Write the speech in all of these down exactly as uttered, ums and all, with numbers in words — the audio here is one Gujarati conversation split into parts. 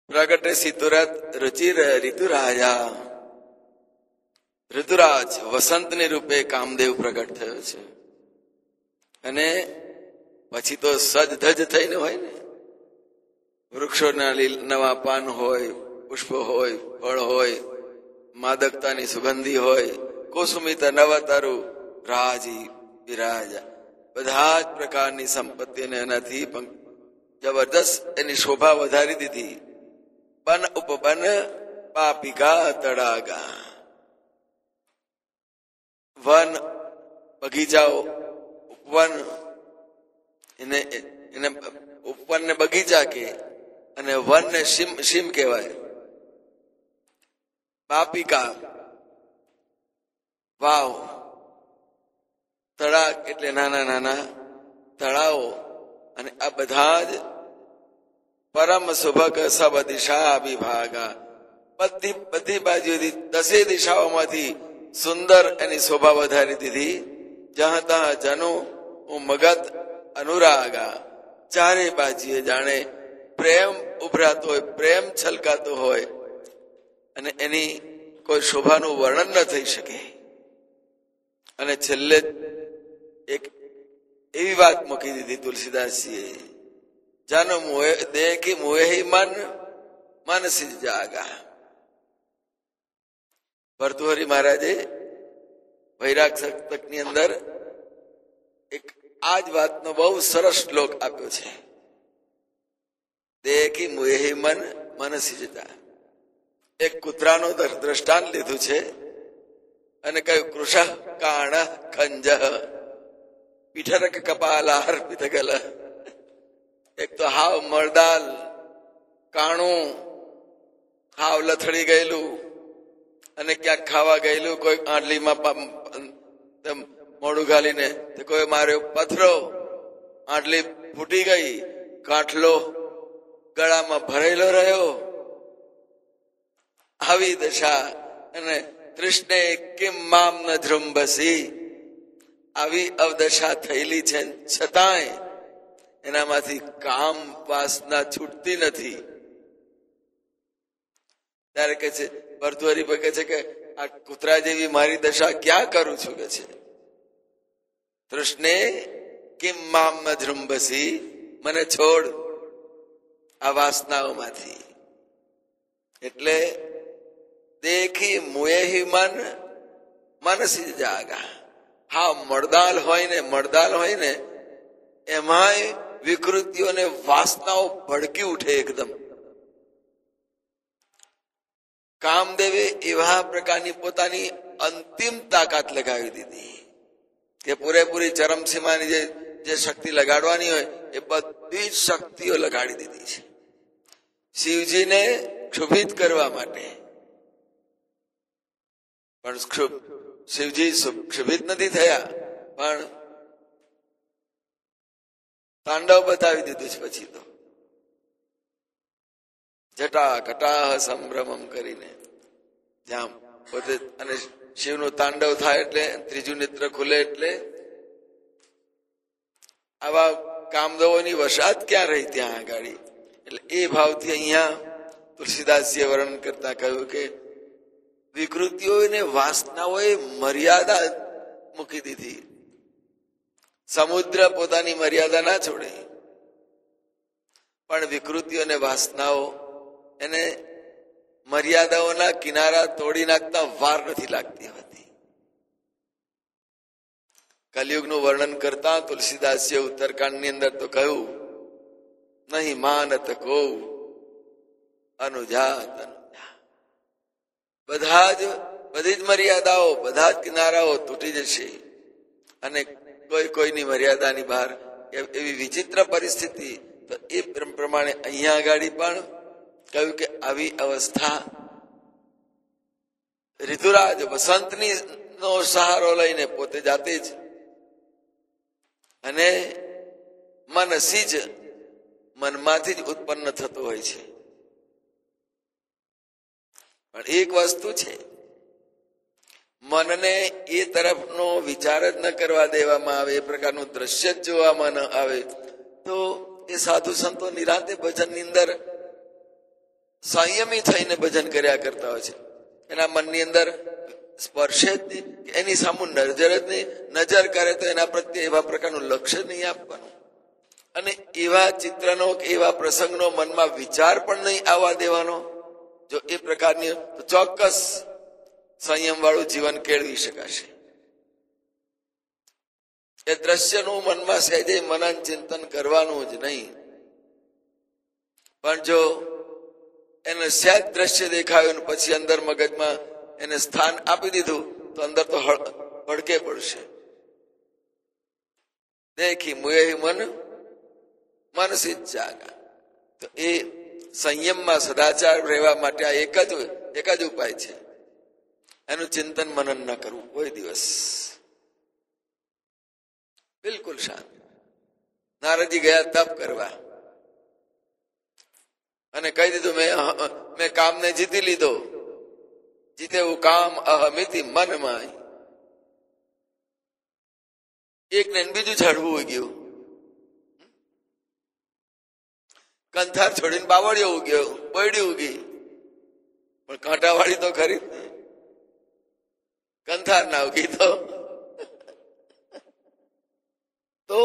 પ્રગટે સીતુરત રુચિર ઋતુરાજા. ઋતુરાજ વસંતની રૂપે કામદેવ પ્રગટ થયો છે. અને પછી તો સજ ધજ થઈને હોય ને, વૃક્ષોના નવા પાન હોય, પુષ્પ હોય, ફળ હોય, માદકતાની સુગંધી હોય, કુસુમિતા નવતરુ રાજી વિરાજા, બધા જ પ્રકારની સંપત્તિને એનાથી જબરદસ્ત એની શોભા વધારી દીધી. બન ઉપબન પાપિકા તડાગા. વન બગીચાઓ, ઉપવન એને એને ઉપવન ને બગીચા કે, અને વન ને સીમ સીમ કહેવાય. પાપિકા વાવ, તળાગ એટલે નાના નાના તળાવો, અને આ બધા જ પરમ સુભગ સબ દિશા વિભાગા, બધી બધી બાજુથી દસે દિશાઓમાંથી સુંદર એની શોભા વધારી દીધી. જહાં તહાં જનો મગધ અનુરાગા, ચારે બાજુએ જાણે પ્રેમ ઉભરાતો હોય, પ્રેમ છલકાતો હોય, અને એની કોઈ શોભાનું વર્ણન ન થઈ શકે. અને છેલ્લે એક એવી વાત મૂકી દીધી તુલસીદાસજીએ, જાનો મોહે દેખી મોહે મન મન સિજ જાગા. ભર્તૃહરિ મહારાજે વૈરાગ સપ્તકની અંદર એક આ જ વાતનો બહુ સરસ શ્લોક આપ્યો છે. દેખી મોહે મન મન સિજતા. એક કૂતરાનો દ્રષ્ટાંત લીધું છે અને કહ્યું કૃષ કાણ ખંજ પીઠરક કપાલા અર્પિત ગલ. એક તો હાવ મળદાલ, કાણું, હાવ લથડી ગયેલું, અને ક્યાંક ખાવા ગયેલું, કોઈ આંડલીમાં મોડું ઘાલીને, કોઈ માર્યો પથરો, આંડલી ફૂટી ગઈ, કાંઠલો ગળામાં ભરેલો રહ્યો. આવી દશા. અને કૃષ્ણે કિમ મામ ન ધ્રુંબસી, આવી અવદશા થયેલી છે, છતાંય એનામાંથી કામ વાસના છૂટતી નથી. ત્યારે કે છે ભર્તૃહરિ કહે છે કે આ કૂતરા જેવી મારી દશા ક્યાં કરું છું કે છે. કૃષ્ણે કિમ મામ ન ધ્રુંબસી, મને છોડ આ વાસનાઓમાંથી. એટલે દેખી મુએહી મન મનસી જાગા. હા, મળદાલ હોય ને, મળદાલ હોય ને એમાંય વિકૃતિઓને વાસનાઓ ભડકી ઉઠે એકદમ. કામદેવે એવા પ્રકારની પોતાની અંતિમ તાકાત લગાવી દીધી કે પૂરેપૂરી ચરમસીમાની જે જે શક્તિ લગાડવાની હોય એ બધી જ શક્તિઓ લગાડી દીધી છે શિવજીને ક્ષુભિત કરવા માટે. પણ શિવજી ક્ષુભિત નથી થયા, પણ તાંડવ બતાવી દીધું છે. પછી તો જટા કટાહ સંભ્રમમ કરીને જામ પોતે, અને શિવનું તાંડવ થાય એટલે ત્રીજું નેત્ર ખુલે એટલે આવા કામદેવોની વસાત ક્યાં રહી ત્યાં આગળ. એટલે એ ભાવથી અહીંયા તુલસીદાસજીએ વર્ણન કરતા કહ્યું કે વિકૃતિઓને વાસનાઓએ મર્યાદા મૂકી દીધી. સમુદ્ર પોતાની મર્યાદા ના છોડે, પણ વિકૃતિઓને વાસનાઓ એને મર્યાદાઓના કિનારા તોડી નાખતા વાર નથી લાગતી હોતી. કલયુગનું વર્ણન કરતા તુલસીદાસજીએ ઉત્તરકાંડની અંદર તો કહ્યું, નહીં માનત કો અનુજાત અનુજા. બધા જ બધી જ મર્યાદાઓ, બધા જ કિનારાઓ તૂટી જશે, અને કોઈ કોઈની મર્યાદાની બહાર એવી વિચિત્ર પરિસ્થિતિ. તો એ પ્રમાણે અહીંયા આગળ પણ કહ્યું કે આવી અવસ્થા ઋતુરાજ વસંતની નો સહારો લઈને પોતે જાતે જ, અને મનસી જ મનમાંથી જ ઉત્પન્ન થતું હોય છે. પણ એક વસ્તુ છે, મનને એ તરફનો વિચાર જ ન કરવા દેવામાં આવે, એ પ્રકારનું દ્રશ્ય જ જોવામાં ન આવે, તો એ સાધુ સંતો નિરાંતે ભજનની અંદર સંયમી થઈને ભજન કર્યા કરતા હોય છે. એના મનની અંદર સ્પર્શે જ નહીં, એની સામે નજર જ નહીં, નજર કરે તો એના પ્રત્યે એવા પ્રકારનું લક્ષ્ય નહીં આપવાનું, અને એવા ચિત્રનો કે એવા પ્રસંગનો મનમાં વિચાર પણ નહીં આવવા દેવાનો. જો એ પ્રકારની તો ચોક્કસ સંયમ વાળું જીવન કેળવી શકાશે. એ દ્રશ્યનું મનમાં સહેજે મનન ચિંતન કરવાનું જ નહીં, પણ જો એને સહેજ દ્રશ્ય દેખાયું પછી અંદર મગજમાં એને સ્થાન આપી દીધું તો અંદર તો ભડકે પડશે. દેખી મુએ મન મનસી જાગા. તો એ સંયમમાં સદાચાર રહેવા માટે આ એક જ એક જ ઉપાય છે, એનું ચિંતન મનન ન કરવું કોઈ દિવસ. બિલકુલ શાંત. નારદજી ગયા તપ કરવા અને કહી દીધું મેં મેં કામને જીતી લીધો. જીતે હું કામ અહમિતિ મનમાં. એક ને બીજું ઝાડવું ઉગ્યું. કંથાર છોડીને બાવળીઓ ઉગ્યો, બૈડી ઉગી, પણ કાંટાવાળી તો ખરી જ નહીં. કંથાર ના ઉગી તો તો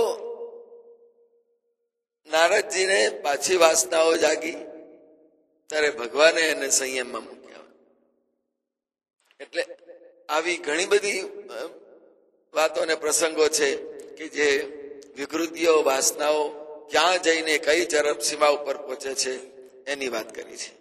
નારદજીને પાછી વાસનાઓ જાગી ત્યારે ભગવાને એને સંયમમાં મૂક્યા. એટલે આવી ઘણી બધી વાતો અને પ્રસંગો છે કે જે વિકૃતિઓ વાસનાઓ ક્યાં જઈને કઈ ચરમસીમા ઉપર પહોંચે છે એની વાત કરી છે.